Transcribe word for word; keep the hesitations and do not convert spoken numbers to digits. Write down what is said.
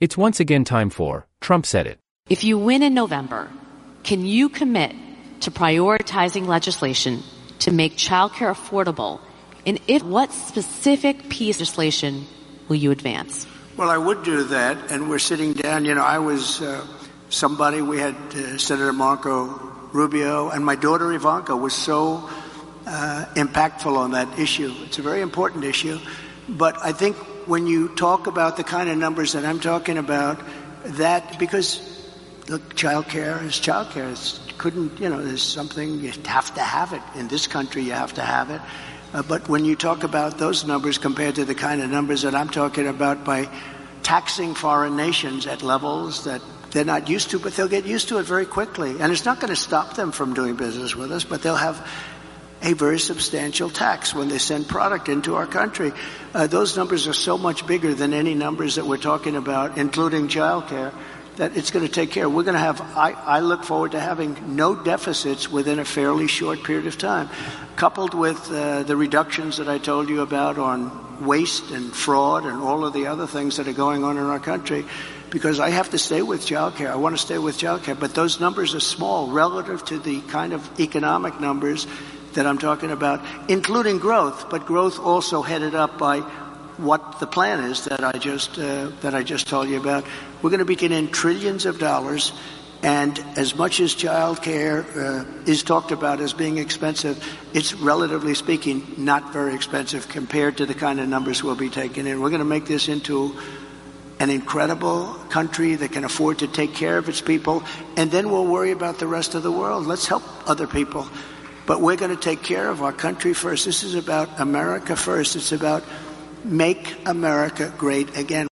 It's once again time for Trump Said It. If you win in November, can you commit to prioritizing legislation to make childcare affordable? And if what specific piece of legislation will you advance? Well, I would do that, and we're sitting down. You know, I was uh, somebody, we had uh, Senator Marco Rubio, and my daughter Ivanka was so uh, impactful on that issue. It's a very important issue. But I think when you talk about the kind of numbers that I'm talking about, that, because, look, child care is child care. It's, couldn't, you know, there's something, you have to have it. In this country, you have to have it. Uh, but when you talk about those numbers compared to the kind of numbers that I'm talking about by taxing foreign nations at levels that they're not used to, but they'll get used to it very quickly. And it's not going to stop them from doing business with us, but they'll have a very substantial tax when they send product into our country. Uh, those numbers are so much bigger than any numbers that we're talking about, including child care, that it's going to take care. We're going to have, I, I look forward to having no deficits within a fairly short period of time, coupled with uh, the reductions that I told you about on waste and fraud and all of the other things that are going on in our country, because I have to stay with child care. I want to stay with child care, but those numbers are small relative to the kind of economic numbers that I'm talking about, including growth, but growth also headed up by what the plan is that I just uh, that I just told you about. We're going to be getting in trillions of dollars, and as much as child care uh, is talked about as being expensive, it's relatively speaking not very expensive compared to the kind of numbers we'll be taking in. We're going to make this into an incredible country that can afford to take care of its people, and then we'll worry about the rest of the world. Let's help other people. But we're going to take care of our country first. This is about America first. It's about make America great again.